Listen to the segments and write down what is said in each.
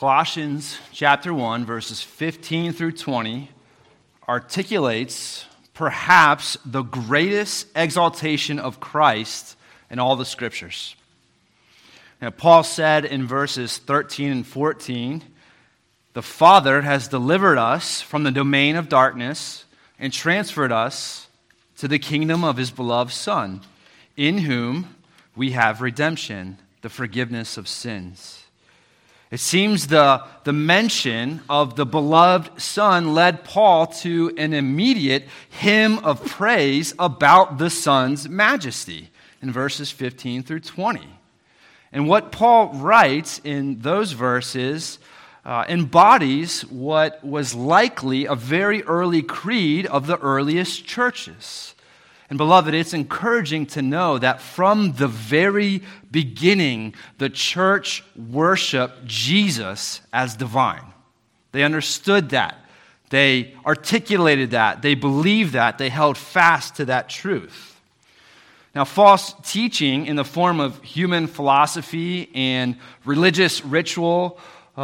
Colossians chapter 1, verses 15 through 20 articulates perhaps the greatest exaltation of Christ in all the Scriptures. Now, Paul said in verses 13 and 14, "The Father has delivered us from the domain of darkness and transferred us to the kingdom of His beloved Son, in whom we have redemption, the forgiveness of sins." It seems the mention of the beloved Son led Paul to an immediate hymn of praise about the Son's majesty in verses 15 through 20. And what Paul writes in those verses embodies what was likely a very early creed of the earliest churches. And beloved, it's encouraging to know that from the very beginning, the church worshiped Jesus as divine. They understood that. They articulated that. They believed that. They held fast to that truth. Now, false teaching in the form of human philosophy and religious ritual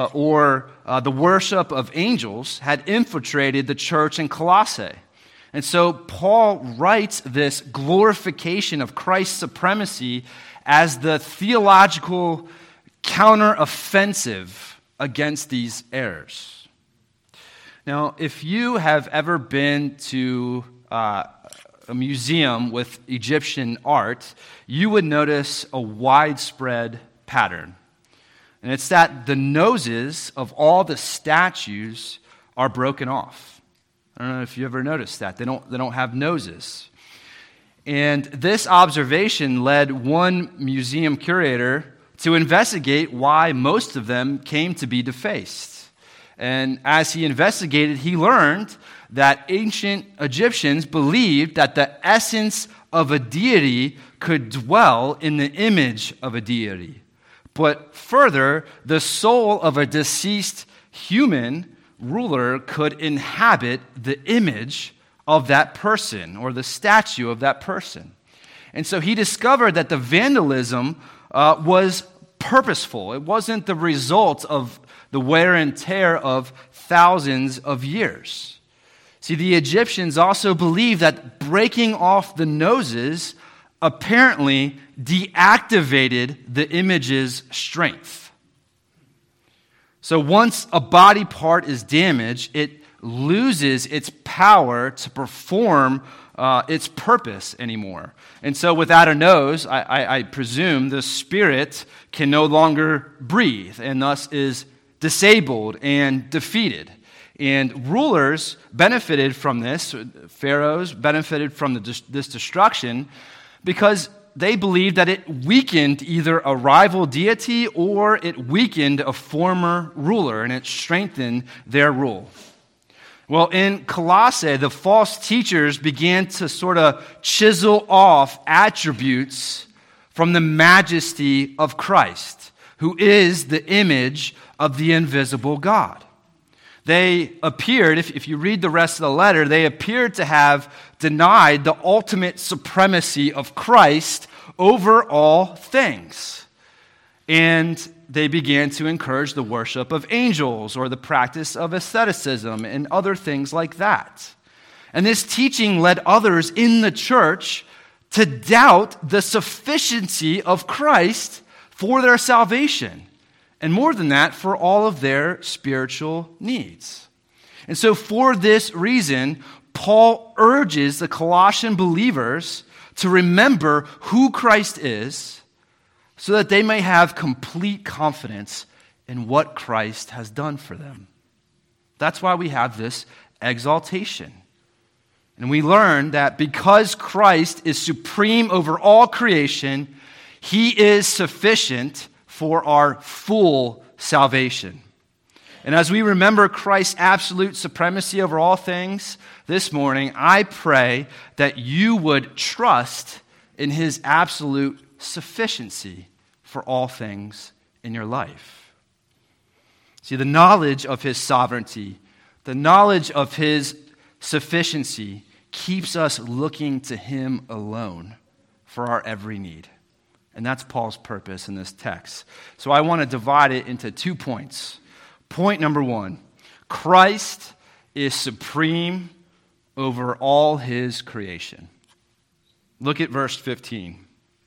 or the worship of angels had infiltrated the church in Colossae. And so Paul writes this glorification of Christ's supremacy as the theological counteroffensive against these errors. Now, if you have ever been to a museum with Egyptian art, you would notice a widespread pattern. And it's that the noses of all the statues are broken off. I don't know if you ever noticed that. They don't have noses. And this observation led one museum curator to investigate why most of them came to be defaced. And as he investigated, he learned that ancient Egyptians believed that the essence of a deity could dwell in the image of a deity. But further, the soul of a deceased human ruler could inhabit the image of that person or the statue of that person. And so he discovered that the vandalism was purposeful. It wasn't the result of the wear and tear of thousands of years. See, the Egyptians also believed that breaking off the noses apparently deactivated the image's strength. So once a body part is damaged, it loses its power to perform its purpose anymore. And so without a nose, I presume the spirit can no longer breathe and thus is disabled and defeated. And rulers benefited from this. Pharaohs benefited from this destruction because they believed that it weakened either a rival deity or it weakened a former ruler, and it strengthened their rule. Well, in Colossae, the false teachers began to sort of chisel off attributes from the majesty of Christ, who is the image of the invisible God. They appeared, if you read the rest of the letter, they appeared to have denied the ultimate supremacy of Christ over all things. And they began to encourage the worship of angels or the practice of asceticism and other things like that. And this teaching led others in the church to doubt the sufficiency of Christ for their salvation. And more than that, for all of their spiritual needs. And so for this reason, Paul urges the Colossian believers to remember who Christ is so that they may have complete confidence in what Christ has done for them. That's why we have this exaltation. And we learn that because Christ is supreme over all creation, He is sufficient for our full salvation. And as we remember Christ's absolute supremacy over all things this morning, I pray that you would trust in His absolute sufficiency for all things in your life. See, the knowledge of His sovereignty, the knowledge of His sufficiency keeps us looking to Him alone for our every need. And that's Paul's purpose in this text. So I want to divide it into 2 points. Point number one, Christ is supreme over all his creation. Look at verse 15.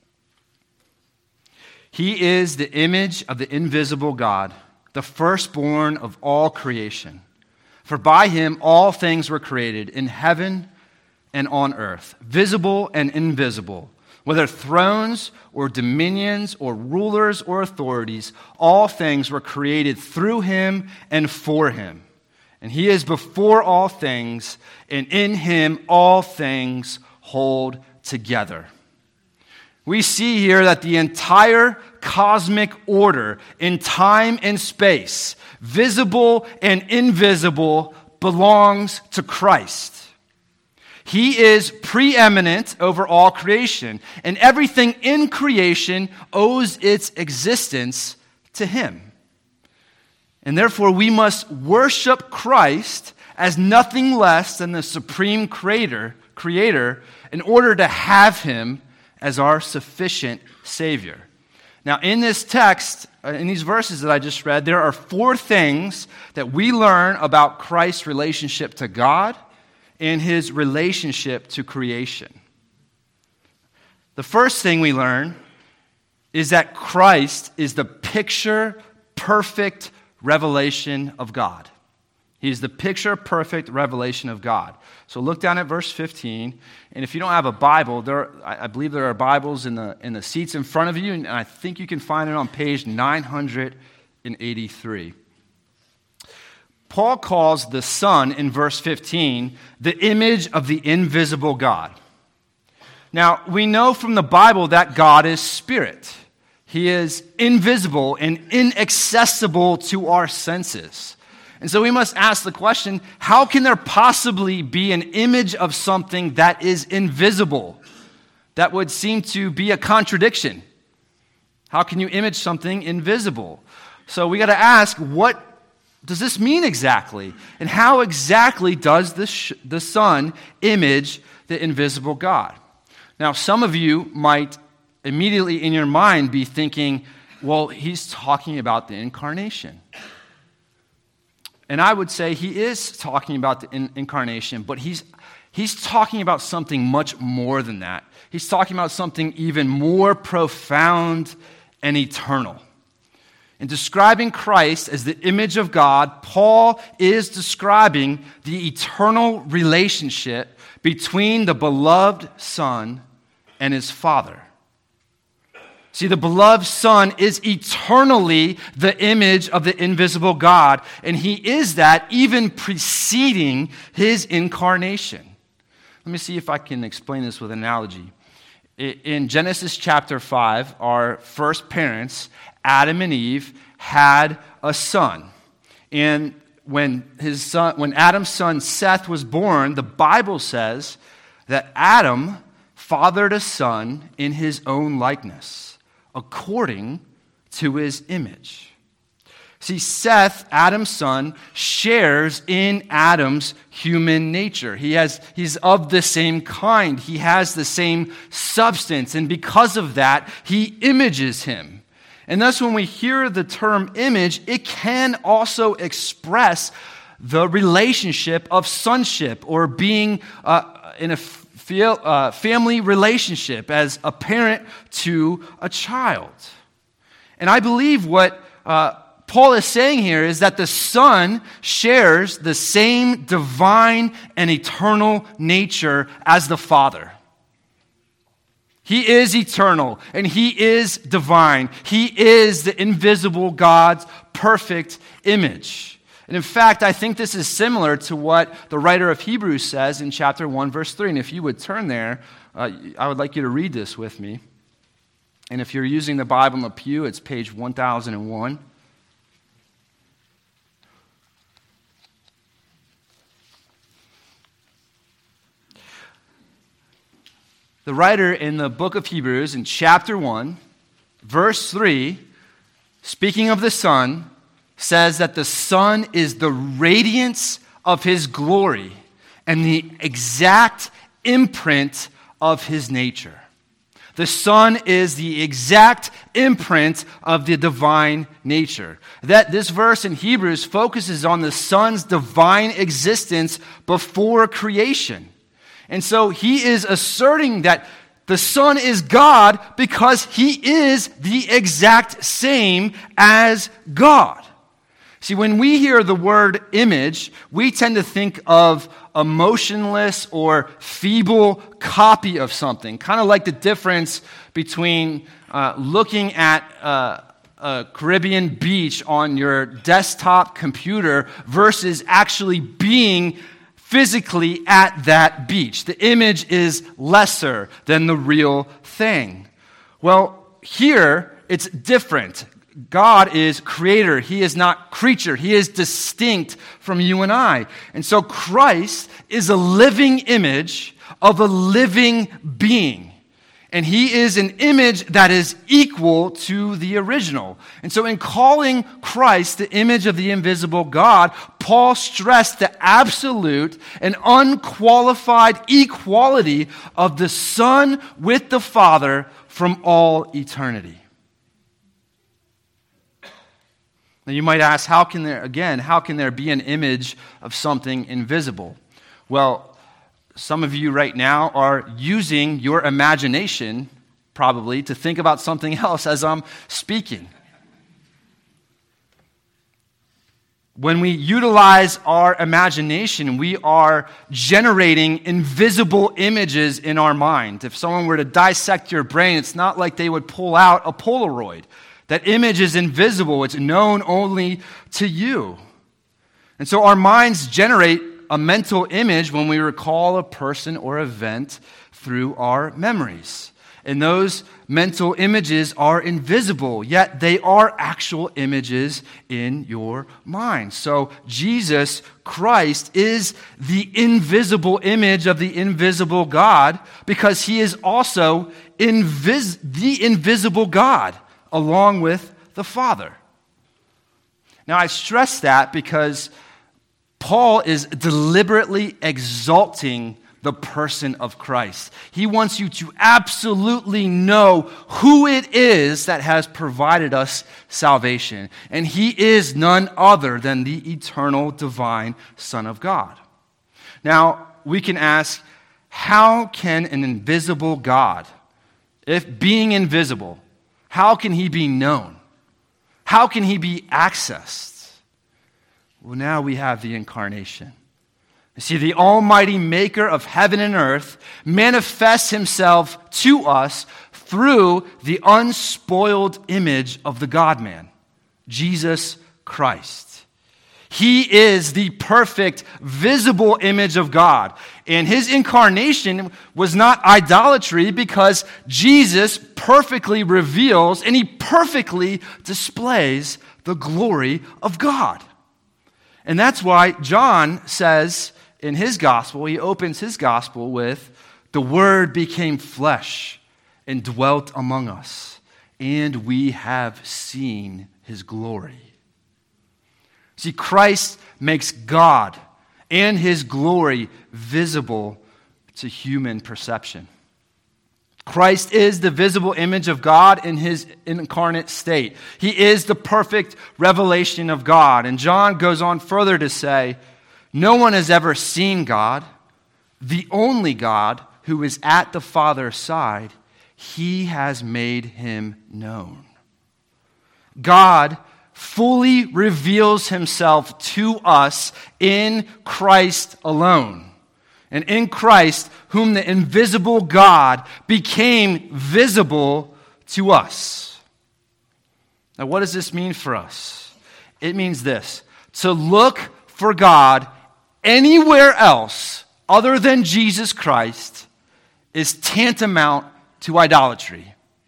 He is the image of the invisible God, the firstborn of all creation. For by him all things were created in heaven and on earth, visible and invisible, whether thrones or dominions or rulers or authorities, all things were created through him and for him. And he is before all things, and in him all things hold together. We see here that the entire cosmic order in time and space, visible and invisible, belongs to Christ. He is preeminent over all creation, and everything in creation owes its existence to him. And therefore, we must worship Christ as nothing less than the supreme creator in order to have him as our sufficient Savior. Now, in this text, in these verses that I just read, there are 4 things that we learn about Christ's relationship to God and his relationship to creation. The first thing we learn is that Christ is the picture-perfect revelation of God. He is the picture-perfect revelation of God. So look down at verse 15, and if you don't have a Bible, I believe there are Bibles in the seats in front of you, and I think you can find it on page 983. Paul calls the Son in verse 15 the image of the invisible God. Now, we know from the Bible that God is spirit. He is invisible and inaccessible to our senses. And so we must ask the question, how can there possibly be an image of something that is invisible? That would seem to be a contradiction. How can you image something invisible? So we got to ask, what does this mean exactly? And how exactly does the Son image the invisible God? Now, some of you might immediately in your mind be thinking, well, he's talking about the incarnation. And I would say he is talking about the incarnation, but he's talking about something much more than that. He's talking about something even more profound and eternal. In describing Christ as the image of God, Paul is describing the eternal relationship between the beloved Son and his Father. See, the beloved Son is eternally the image of the invisible God, and he is that even preceding his incarnation. Let me see if I can explain this with an analogy. In Genesis chapter 5, our first parents, Adam and Eve, had a son. And when Adam's son Seth was born, the Bible says that Adam fathered a son in his own likeness, according to his image. See, Seth, Adam's son, shares in Adam's human nature. He's of the same kind. He has the same substance, and because of that, he images him. And thus, when we hear the term image, it can also express the relationship of sonship or being in a family relationship as a parent to a child. And I believe what Paul is saying here is that the Son shares the same divine and eternal nature as the Father. He is eternal and he is divine. He is the invisible God's perfect image. And in fact, I think this is similar to what the writer of Hebrews says in chapter 1, verse 3. And if you would turn there, I would like you to read this with me. And if you're using the Bible in the pew, it's page 1001. The writer in the book of Hebrews, in chapter 1, verse 3, speaking of the Son, says that the Son is the radiance of his glory and the exact imprint of his nature. The Son is the exact imprint of the divine nature. That this verse in Hebrews focuses on the Son's divine existence before creation. And so he is asserting that the Son is God because he is the exact same as God. See, when we hear the word image, we tend to think of a motionless or feeble copy of something, kind of like the difference between looking at a Caribbean beach on your desktop computer versus actually being physically at that beach. The image is lesser than the real thing. Well, here it's different. God is creator. He is not creature. He is distinct from you and I. And so Christ is a living image of a living being. And he is an image that is equal to the original. And so in calling Christ the image of the invisible God, Paul stressed the absolute and unqualified equality of the Son with the Father from all eternity. Now you might ask, how can there be an image of something invisible? Well, some of you right now are using your imagination, probably, to think about something else as I'm speaking. When we utilize our imagination, we are generating invisible images in our mind. If someone were to dissect your brain, it's not like they would pull out a Polaroid. That image is invisible. It's known only to you. And so our minds generate a mental image when we recall a person or event through our memories. And those mental images are invisible, yet they are actual images in your mind. So Jesus Christ is the invisible image of the invisible God because he is also the invisible God, along with the Father. Now, I stress that because Paul is deliberately exalting the person of Christ. He wants you to absolutely know who it is that has provided us salvation. And he is none other than the eternal divine Son of God. Now, we can ask, how can an invisible God, if being invisible, how can he be known? How can he be accessed? Well, now we have the incarnation. You see, the almighty maker of heaven and earth manifests himself to us through the unspoiled image of the God-man, Jesus Christ. He is the perfect, visible image of God. And his incarnation was not idolatry because Jesus perfectly reveals and he perfectly displays the glory of God. And that's why John says in his gospel, he opens his gospel with, "The Word became flesh and dwelt among us, and we have seen his glory." See, Christ makes God and his glory visible to human perception. Christ is the visible image of God in his incarnate state. He is the perfect revelation of God. And John goes on further to say, no one has ever seen God, the only God who is at the Father's side. He has made him known. God fully reveals himself to us in Christ alone. And in Christ, whom the invisible God became visible to us. Now, what does this mean for us? It means this: to look for God anywhere else other than Jesus Christ is tantamount to idolatry.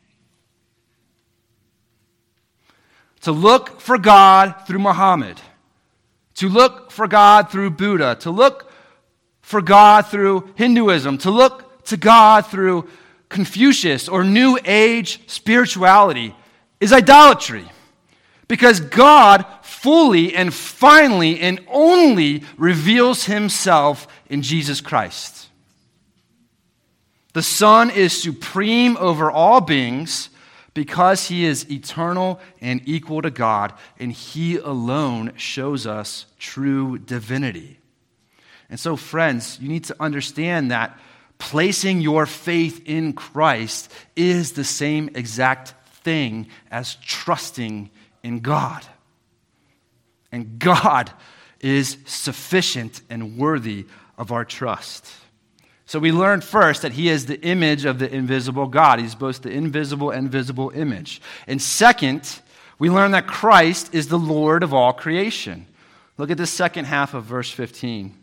To look for God through Muhammad, to look for God through Buddha, to look for God through Hinduism, to look to God through Confucius or New Age spirituality is idolatry. Because God fully and finally and only reveals himself in Jesus Christ. The Son is supreme over all beings because he is eternal and equal to God, and he alone shows us true divinity. And so, friends, you need to understand that placing your faith in Christ is the same exact thing as trusting in God. And God is sufficient and worthy of our trust. So we learned first that he is the image of the invisible God. He's both the invisible and visible image. And second, we learned that Christ is the Lord of all creation. Look at the second half of verse 15.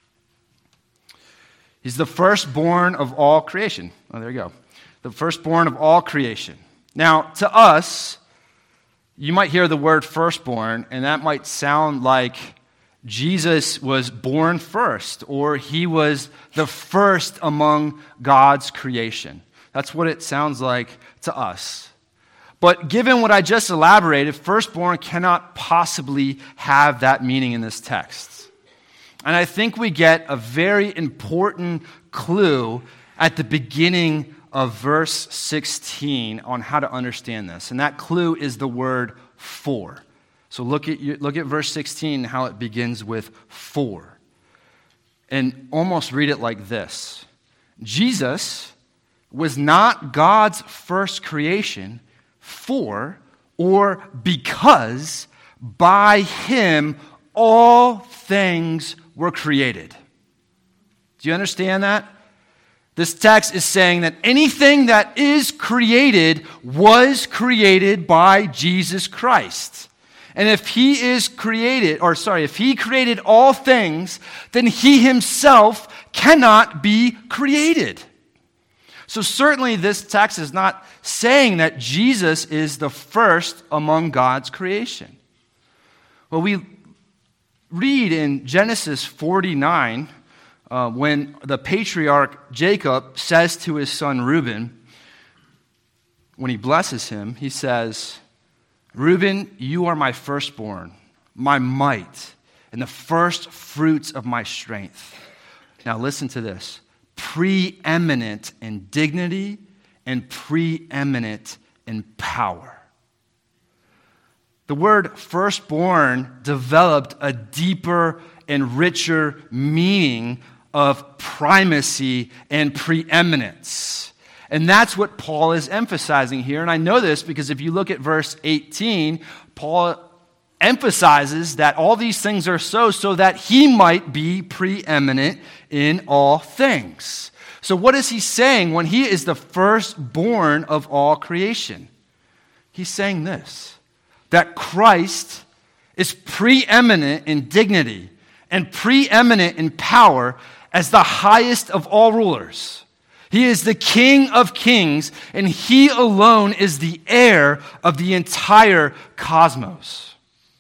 He's the firstborn of all creation. Oh, there you go. The firstborn of all creation. Now, to us, you might hear the word firstborn, and that might sound like Jesus was born first, or he was the first among God's creation. That's what it sounds like to us. But given what I just elaborated, firstborn cannot possibly have that meaning in this text. And I think we get a very important clue at the beginning of verse 16 on how to understand this. And that clue is the word for. So look at verse 16, how it begins with for. And almost read it like this. Jesus was not God's first creation for or because by him all things were created. Do you understand that? This text is saying that anything that is created was created by Jesus Christ. And if he created all things, then he himself cannot be created. So certainly this text is not saying that Jesus is the first among God's creation. Well, we read in Genesis 49, when the patriarch Jacob says to his son Reuben, when he blesses him, he says, Reuben, you are my firstborn, my might, and the first fruits of my strength. Now listen to this. Preeminent in dignity and preeminent in power. The word firstborn developed a deeper and richer meaning of primacy and preeminence. And that's what Paul is emphasizing here. And I know this because if you look at verse 18, Paul emphasizes that all these things are so that he might be preeminent in all things. So what is he saying when he is the firstborn of all creation? He's saying this, that Christ is preeminent in dignity and preeminent in power as the highest of all rulers. He is the King of kings, and he alone is the heir of the entire cosmos.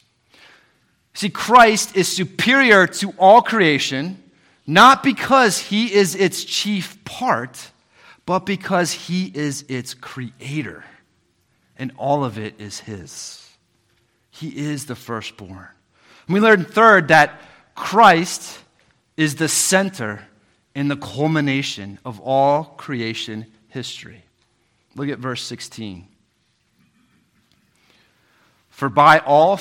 See, Christ is superior to all creation, not because he is its chief part, but because he is its creator, and all of it is his. He is the firstborn. And we learned third that Christ is the center and the culmination of all creation history. Look at verse 16. For by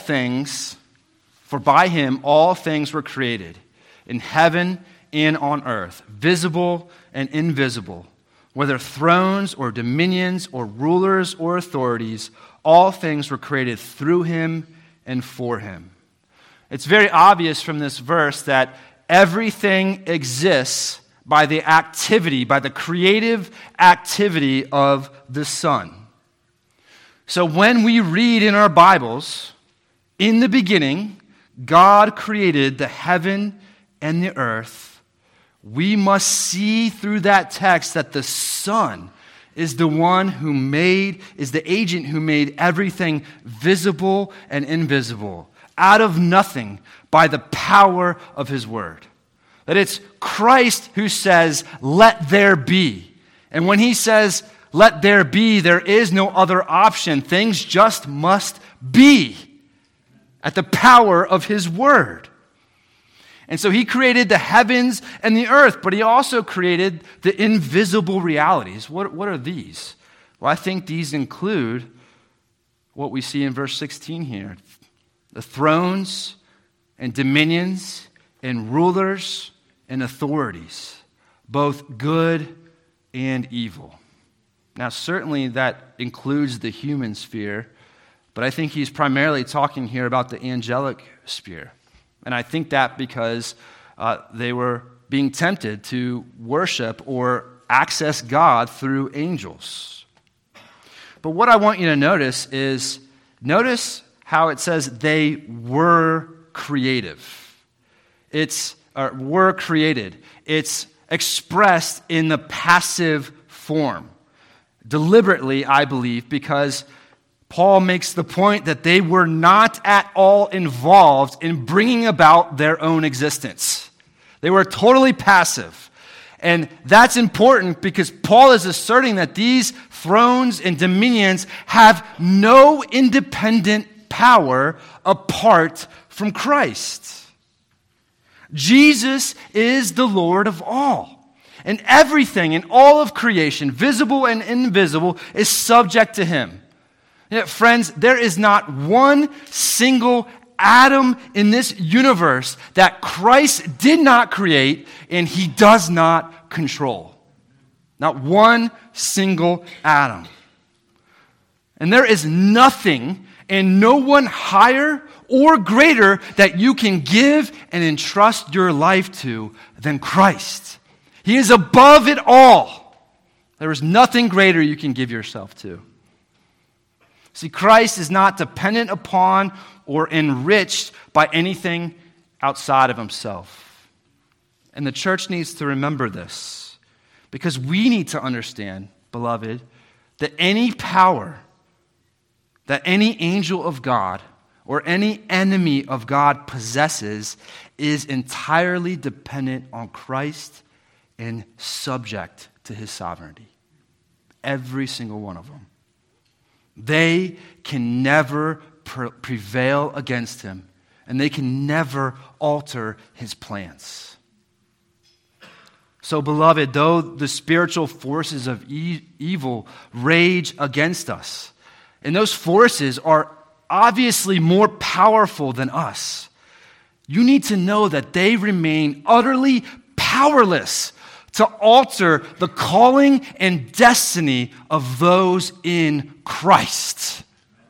him all things were created, in heaven and on earth, visible and invisible, whether thrones or dominions or rulers or authorities, all things were created through him and for him. It's very obvious from this verse that everything exists by the creative activity of the Son. So when we read in our Bibles, in the beginning, God created the heaven and the earth, we must see through that text that the Son is the agent who made everything visible and invisible, out of nothing, by the power of his word. That it's Christ who says, let there be. And when he says, let there be, there is no other option. Things just must be at the power of his word. And so he created the heavens and the earth, but he also created the invisible realities. What are these? Well, I think these include what we see in verse 16 here. The thrones and dominions and rulers and authorities, both good and evil. Now, certainly that includes the human sphere, but I think he's primarily talking here about the angelic sphere. And I think that because they were being tempted to worship or access God through angels. But what I want you to notice is, notice how it says they were creative. Were created. It's expressed in the passive form. Deliberately, I believe, because Paul makes the point that they were not at all involved in bringing about their own existence. They were totally passive. And that's important because Paul is asserting that these thrones and dominions have no independent power apart from Christ. Jesus is the Lord of all. And everything in all of creation, visible and invisible, is subject to him. Yet, friends, there is not one single atom in this universe that Christ did not create and he does not control. Not one single atom. And there is nothing and no one higher or greater that you can give and entrust your life to than Christ. He is above it all. There is nothing greater you can give yourself to. See, Christ is not dependent upon or enriched by anything outside of himself. And the church needs to remember this, because we need to understand, beloved, that any power that any angel of God or any enemy of God possesses is entirely dependent on Christ and subject to his sovereignty. Every single one of them. They can never prevail against him, and they can never alter his plans. So, beloved, though the spiritual forces of evil rage against us, and those forces are obviously more powerful than us, you need to know that they remain utterly powerless to alter the calling and destiny of those in Christ.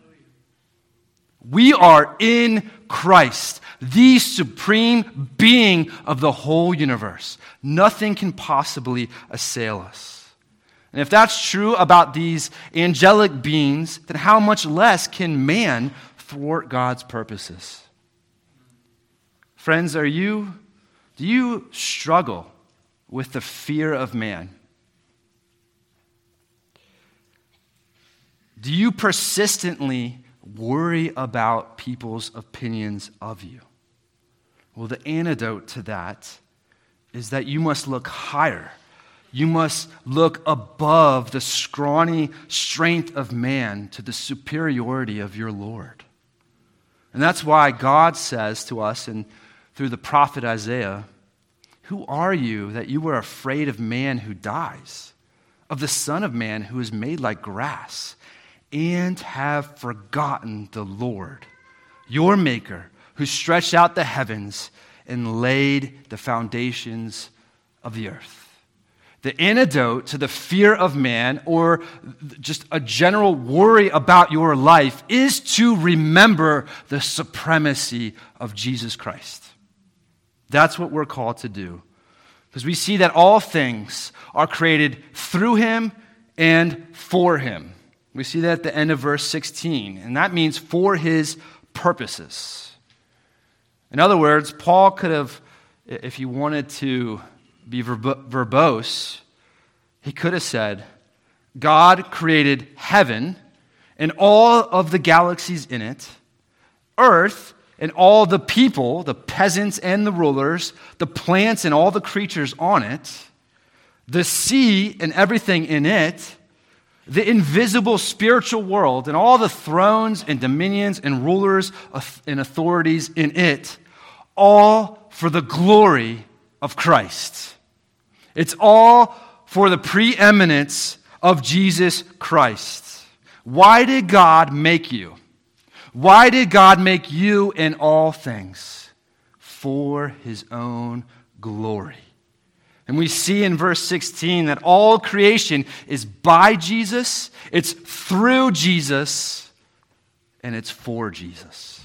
We are in Christ, the supreme being of the whole universe. Nothing can possibly assail us. And if that's true about these angelic beings, then how much less can man thwart God's purposes? Friends, do you struggle with the fear of man? Do you persistently worry about people's opinions of you? Well, the antidote to that is that you must look higher. You must look above the scrawny strength of man to the superiority of your Lord. And that's why God says to us, and through the prophet Isaiah, "Who are you that you are afraid of man who dies, of the Son of Man who is made like grass, and have forgotten the Lord, your Maker, who stretched out the heavens and laid the foundations of the earth?" The antidote to the fear of man, or just a general worry about your life, is to remember the supremacy of Jesus Christ. That's what we're called to do. Because we see that all things are created through him and for him. We see that at the end of verse 16. And that means for his purposes. In other words, Paul could have, if he wanted to be verbose, he could have said, God created heaven and all of the galaxies in it, earth and all the people, the peasants and the rulers, the plants and all the creatures on it, the sea and everything in it, the invisible spiritual world and all the thrones and dominions and rulers and authorities in it, all for the glory of Christ. It's all for the preeminence of Jesus Christ. Why did God make you? Why did God make you in all things? For his own glory. And we see in verse 16 that all creation is by Jesus, it's through Jesus, and it's for Jesus.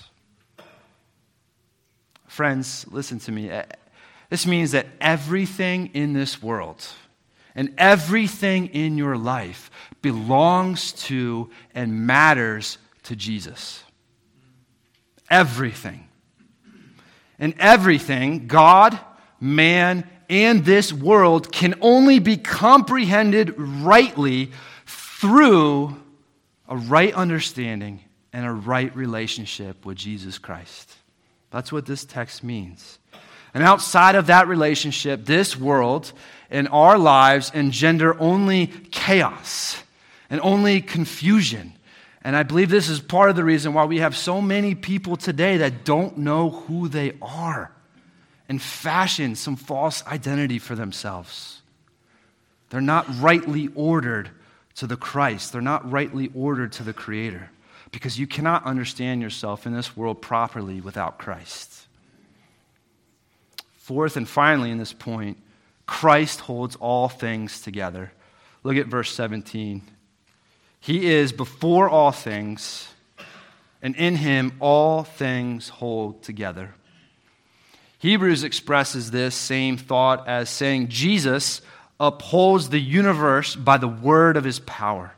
Friends, listen to me. This means that everything in this world and everything in your life belongs to and matters to Jesus. Everything. And everything, God, man, and this world can only be comprehended rightly through a right understanding and a right relationship with Jesus Christ. That's what this text means. And outside of that relationship, this world and our lives engender only chaos and only confusion. And I believe this is part of the reason why we have so many people today that don't know who they are and fashion some false identity for themselves. They're not rightly ordered to the Christ. They're not rightly ordered to the Creator, because you cannot understand yourself in this world properly without Christ. Fourth and finally in this point, Christ holds all things together. Look at verse 17. He is before all things, and in him all things hold together. Hebrews expresses this same thought as saying Jesus upholds the universe by the word of his power.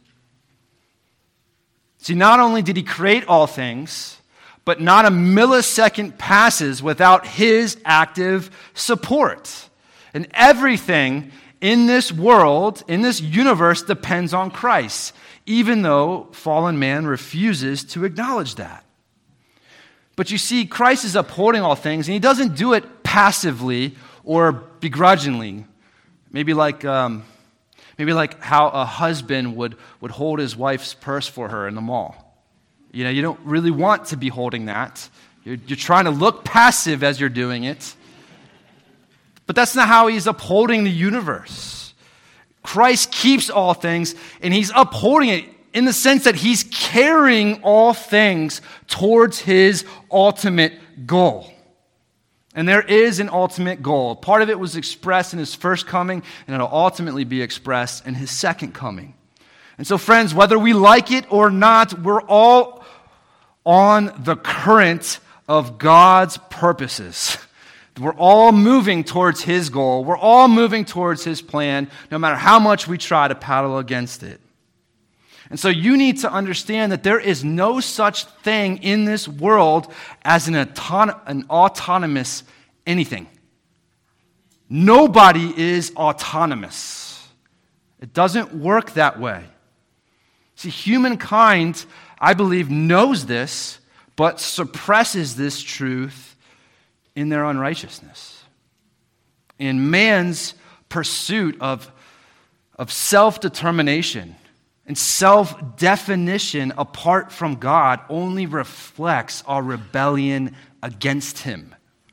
See, not only did he create all things, but not a millisecond passes without his active support. And everything in this world, in this universe, depends on Christ, even though fallen man refuses to acknowledge that. But you see, Christ is upholding all things, and he doesn't do it passively or begrudgingly. Maybe like how a husband would hold his wife's purse for her in the mall. You know, you don't really want to be holding that. You're trying to look passive as you're doing it. But that's not how he's upholding the universe. Christ keeps all things, and he's upholding it in the sense that he's carrying all things towards his ultimate goal. And there is an ultimate goal. Part of it was expressed in his first coming, and it'll ultimately be expressed in his second coming. And so, friends, whether we like it or not, we're all on the current of God's purposes. We're all moving towards his goal. We're all moving towards his plan, no matter how much we try to paddle against it. And so you need to understand that there is no such thing in this world as an autonomous anything. Nobody is autonomous. It doesn't work that way. See, humankind, I believe, knows this, but suppresses this truth in their unrighteousness. In man's pursuit of self-determination and self-definition apart from God only reflects our rebellion against him.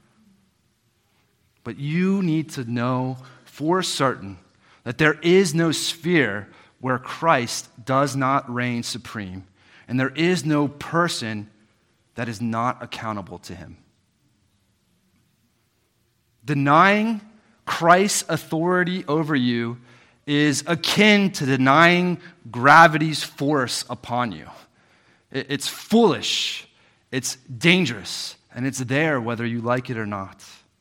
But you need to know for certain that there is no sphere where Christ does not reign supreme, and there is no person that is not accountable to him. Denying Christ's authority over you is akin to denying gravity's force upon you. It's foolish, it's dangerous, and it's there whether you like it or not.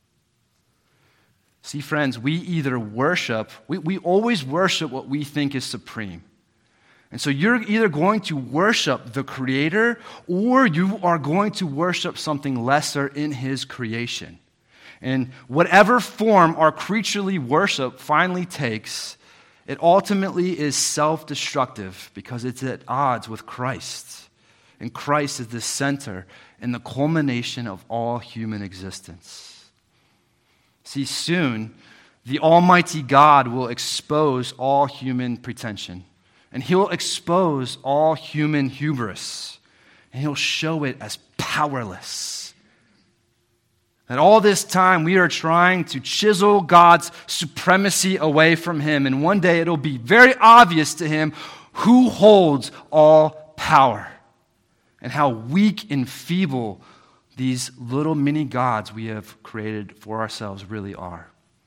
See, friends, we either worship, we always worship what we think is supreme. And so you're either going to worship the Creator or you are going to worship something lesser in his creation. And whatever form our creaturely worship finally takes, it ultimately is self-destructive because it's at odds with Christ. And Christ is the center and the culmination of all human existence. See, soon, the Almighty God will expose all human pretension. And he'll expose all human hubris. And he'll show it as powerless. That all this time we are trying to chisel God's supremacy away from him, and one day it'll be very obvious to him who holds all power and how weak and feeble these little mini gods we have created for ourselves really are.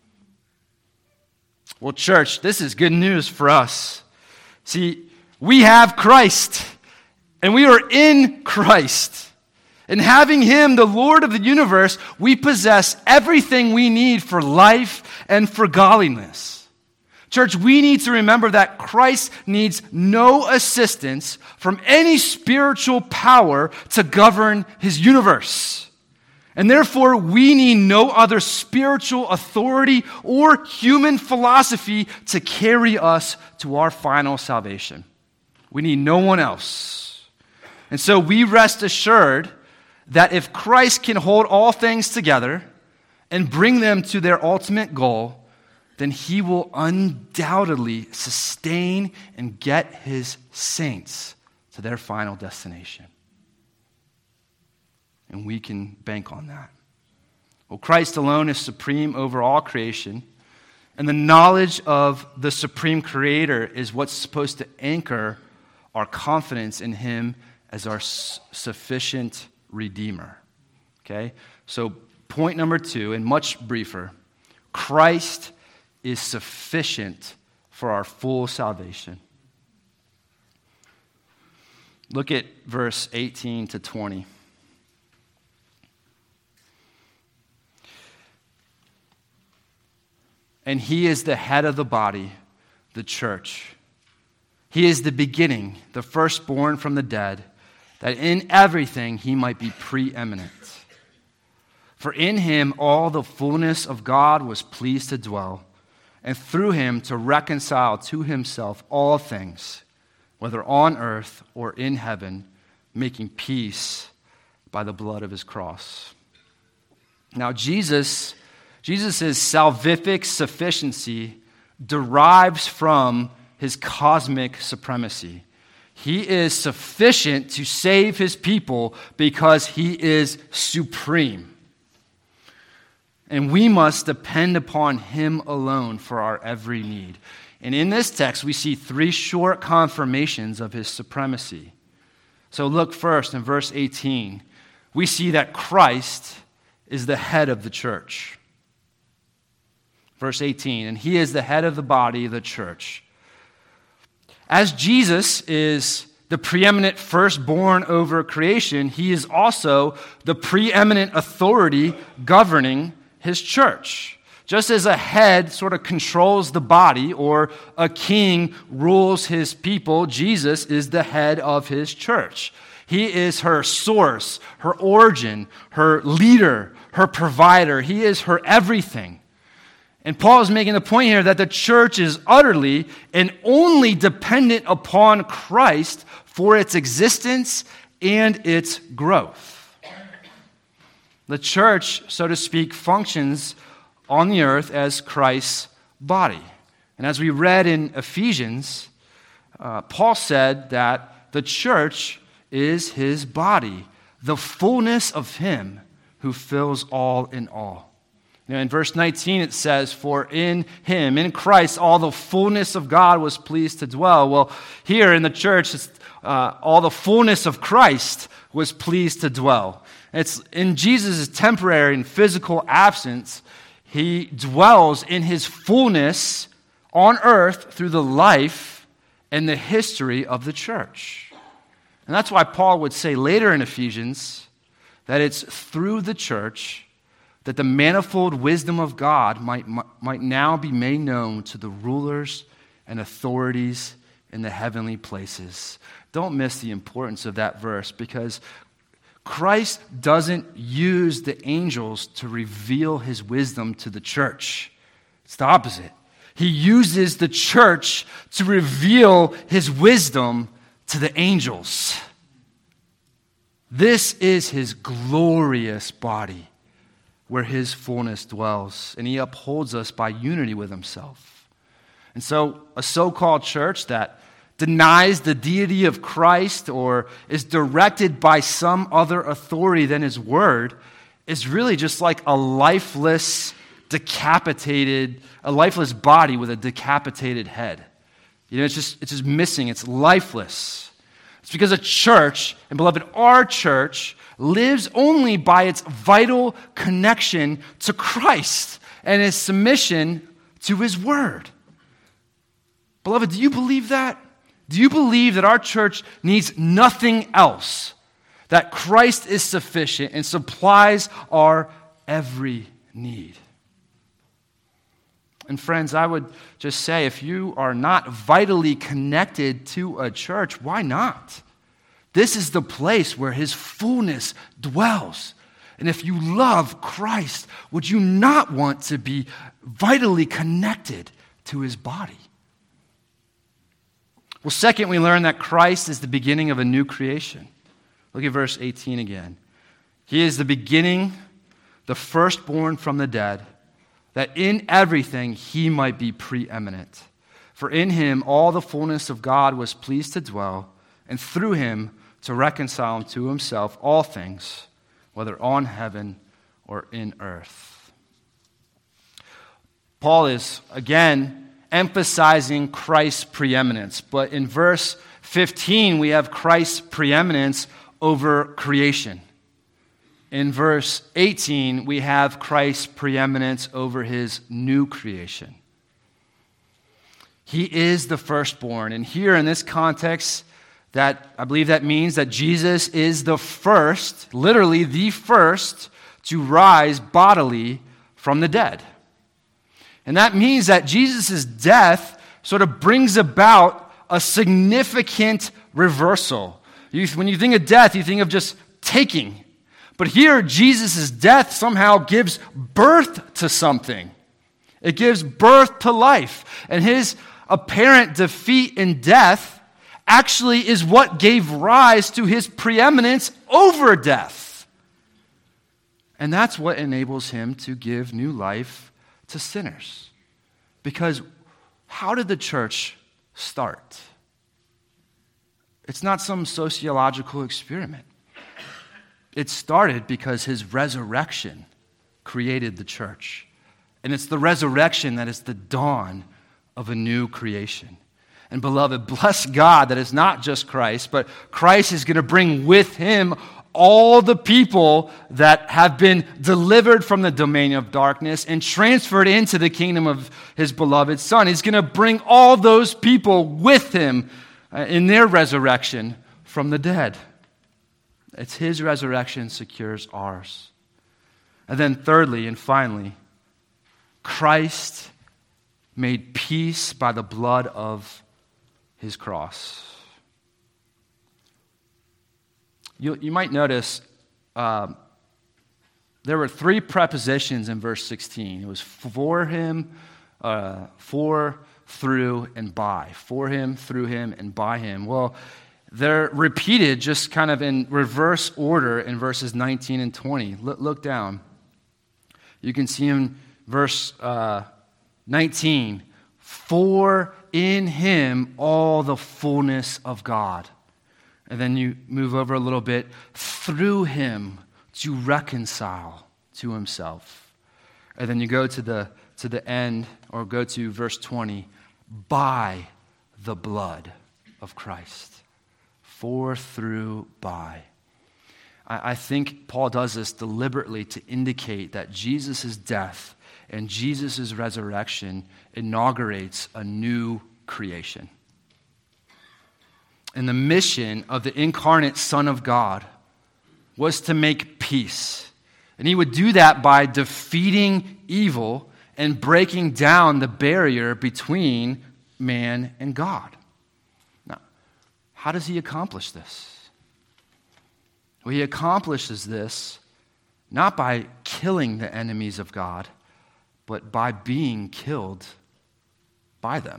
Well, church, this is good news for us. See, we have Christ, and we are in Christ. And having him, the Lord of the universe, we possess everything we need for life and for godliness. Church, we need to remember that Christ needs no assistance from any spiritual power to govern his universe. And therefore, we need no other spiritual authority or human philosophy to carry us to our final salvation. We need no one else. And so we rest assured that if Christ can hold all things together and bring them to their ultimate goal, then he will undoubtedly sustain and get his saints to their final destination. And we can bank on that. Well, Christ alone is supreme over all creation, and the knowledge of the supreme creator is what's supposed to anchor our confidence in him as our sufficient Redeemer. Okay? So, point number 2, and much briefer, Christ is sufficient for our full salvation. Look at verse 18 to 20. And he is the head of the body, the church. He is the beginning, the firstborn from the dead, that in everything he might be preeminent. For in him all the fullness of God was pleased to dwell, and through him to reconcile to himself all things, whether on earth or in heaven, making peace by the blood of his cross. Now Jesus' salvific sufficiency derives from his cosmic supremacy. He is sufficient to save his people because he is supreme. And we must depend upon him alone for our every need. And in this text, we see 3 short confirmations of his supremacy. So look first in verse 18. We see that Christ is the head of the church. Verse 18, and he is the head of the body, the church. As Jesus is the preeminent firstborn over creation, he is also the preeminent authority governing his church. Just as a head sort of controls the body or a king rules his people, Jesus is the head of his church. He is her source, her origin, her leader, her provider. He is her everything. And Paul is making the point here that the church is utterly and only dependent upon Christ for its existence and its growth. The church, so to speak, functions on the earth as Christ's body. And as we read in Ephesians, Paul said that the church is his body, the fullness of him who fills all in all. In verse 19 it says, for in him, in Christ, all the fullness of God was pleased to dwell. Well, here in the church, all the fullness of Christ was pleased to dwell. It's in Jesus' temporary and physical absence, he dwells in his fullness on earth through the life and the history of the church. And that's why Paul would say later in Ephesians that it's through the church that the manifold wisdom of God might now be made known to the rulers and authorities in the heavenly places. Don't miss the importance of that verse, because Christ doesn't use the angels to reveal his wisdom to the church. It's the opposite. He uses the church to reveal his wisdom to the angels. This is his glorious body, where his fullness dwells, and he upholds us by unity with himself. And so a so-called church that denies the deity of Christ or is directed by some other authority than his word is really just like a lifeless body with a decapitated head. It's just missing. It's lifeless. It's because a church, and beloved, our church lives only by its vital connection to Christ and his submission to his word. Beloved, do you believe that? Do you believe that our church needs nothing else? That Christ is sufficient and supplies our every need? And friends, I would just say, if you are not vitally connected to a church, why not? This is the place where his fullness dwells. And if you love Christ, would you not want to be vitally connected to his body? Well, second, we learn that Christ is the beginning of a new creation. Look at verse 18 again. He is the beginning, the firstborn from the dead, that in everything he might be preeminent. For in him all the fullness of God was pleased to dwell, and through him to reconcile to himself all things, whether on heaven or in earth. Paul is, again, emphasizing Christ's preeminence. But in verse 15, we have Christ's preeminence over creation. In verse 18, we have Christ's preeminence over his new creation. He is the firstborn. And here in this context, that I believe that means that Jesus is the first, literally the first, to rise bodily from the dead. And that means that Jesus' death sort of brings about a significant reversal. When you think of death, you think of just taking. But here, Jesus' death somehow gives birth to something. It gives birth to life. And his apparent defeat in death actually is what gave rise to his preeminence over death. And that's what enables him to give new life to sinners. Because how did the church start? It's not some sociological experiment. It started because his resurrection created the church. And it's the resurrection that is the dawn of a new creation. And beloved, bless God that it's not just Christ, but Christ is going to bring with him all the people that have been delivered from the domain of darkness and transferred into the kingdom of his beloved Son. He's going to bring all those people with him in their resurrection from the dead. It's his resurrection secures ours. And then thirdly and finally, Christ made peace by the blood of his cross. You might notice there were three prepositions in verse 16. It was for him, for, through, and by. For him, through him, and by him. Well, they're repeated just kind of in reverse order in verses 19 and 20. Look down. You can see in verse 19, for in him all the fullness of God. And then you move over a little bit, through him to reconcile to himself. And then you go to the end, or go to verse 20, by the blood of Christ. For, through, by. I think Paul does this deliberately to indicate that Jesus' death and Jesus' resurrection inaugurates a new creation. And the mission of the incarnate Son of God was to make peace. And he would do that by defeating evil and breaking down the barrier between man and God. Now, how does he accomplish this? Well, he accomplishes this not by killing the enemies of God, but by being killed by them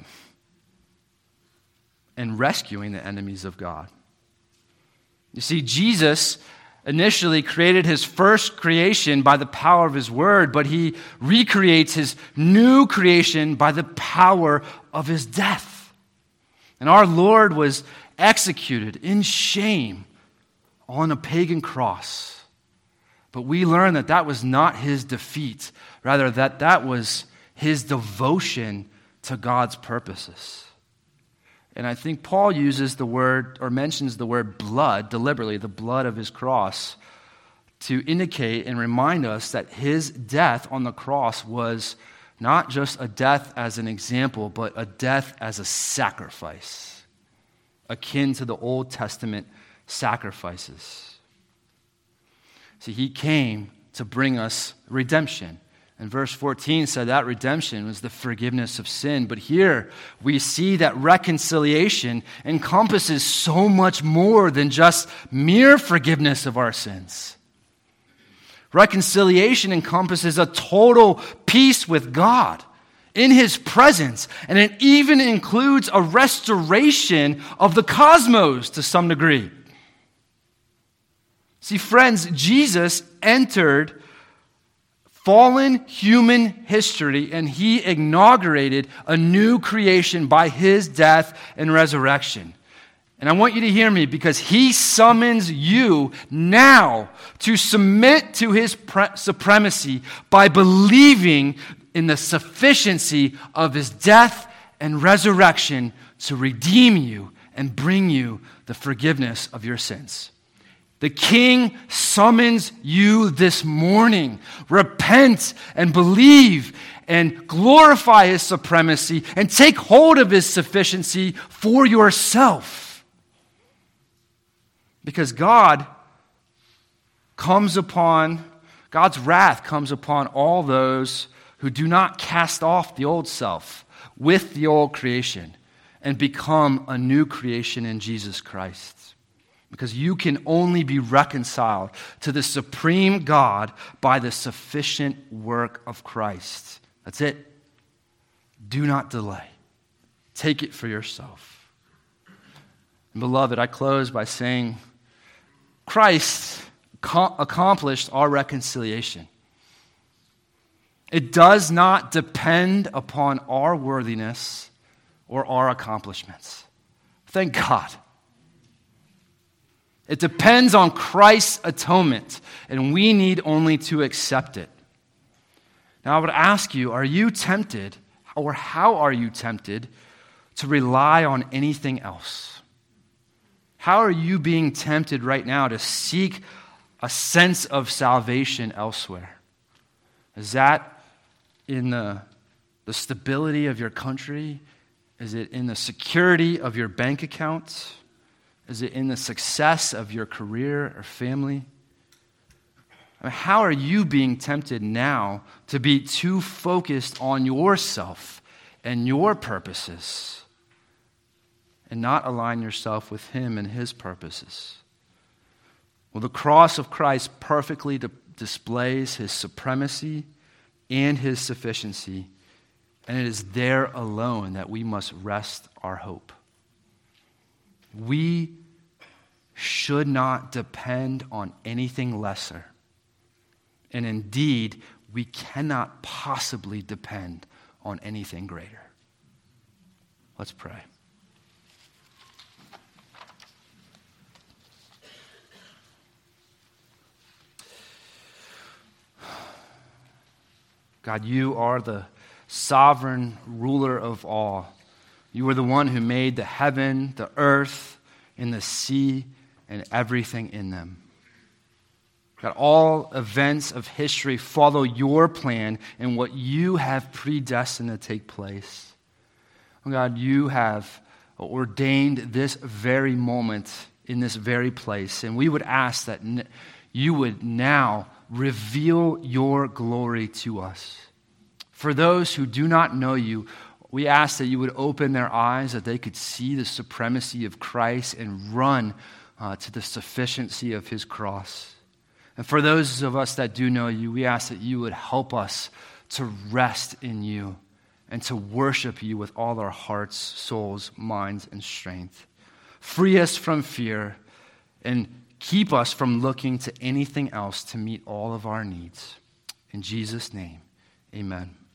and rescuing the enemies of God. You see, Jesus initially created his first creation by the power of his word, but he recreates his new creation by the power of his death. And our Lord was executed in shame on a pagan cross. But we learn that that was not his defeat. Rather, that was his devotion to God's purposes. And I think Paul uses the word, or mentions the word blood deliberately, the blood of his cross, to indicate and remind us that his death on the cross was not just a death as an example, but a death as a sacrifice, akin to the Old Testament sacrifices. See, he came to bring us redemption. And verse 14 said that redemption was the forgiveness of sin. But here we see that reconciliation encompasses so much more than just mere forgiveness of our sins. Reconciliation encompasses a total peace with God in his presence, and it even includes a restoration of the cosmos to some degree. See, friends, Jesus entered fallen human history, and he inaugurated a new creation by his death and resurrection. And I want you to hear me, because he summons you now to submit to his supremacy by believing in the sufficiency of his death and resurrection to redeem you and bring you the forgiveness of your sins. The King summons you this morning. Repent and believe and glorify his supremacy and take hold of his sufficiency for yourself. Because God's wrath comes upon all those who do not cast off the old self with the old creation and become a new creation in Jesus Christ. Because you can only be reconciled to the supreme God by the sufficient work of Christ. That's it. Do not delay. Take it for yourself. And beloved, I close by saying Christ accomplished our reconciliation. It does not depend upon our worthiness or our accomplishments. Thank God. It depends on Christ's atonement, and we need only to accept it. Now, I would ask you, are you tempted, or how are you tempted to rely on anything else? How are you being tempted right now to seek a sense of salvation elsewhere? Is that in the stability of your country? Is it in the security of your bank account? Is it in the success of your career or family? I mean, how are you being tempted now to be too focused on yourself and your purposes and not align yourself with him and his purposes? Well, the cross of Christ perfectly displays his supremacy and his sufficiency, and it is there alone that we must rest our hope. We should not depend on anything lesser. And indeed, we cannot possibly depend on anything greater. Let's pray. God, you are the sovereign ruler of all. You are the one who made the heaven, the earth, and the sea, and everything in them. God, all events of history follow your plan and what you have predestined to take place. Oh God, you have ordained this very moment in this very place, and we would ask that you would now reveal your glory to us. For those who do not know you, we ask that you would open their eyes, that they could see the supremacy of Christ and run to the sufficiency of his cross. And for those of us that do know you, we ask that you would help us to rest in you and to worship you with all our hearts, souls, minds, and strength. Free us from fear and keep us from looking to anything else to meet all of our needs. In Jesus' name, amen.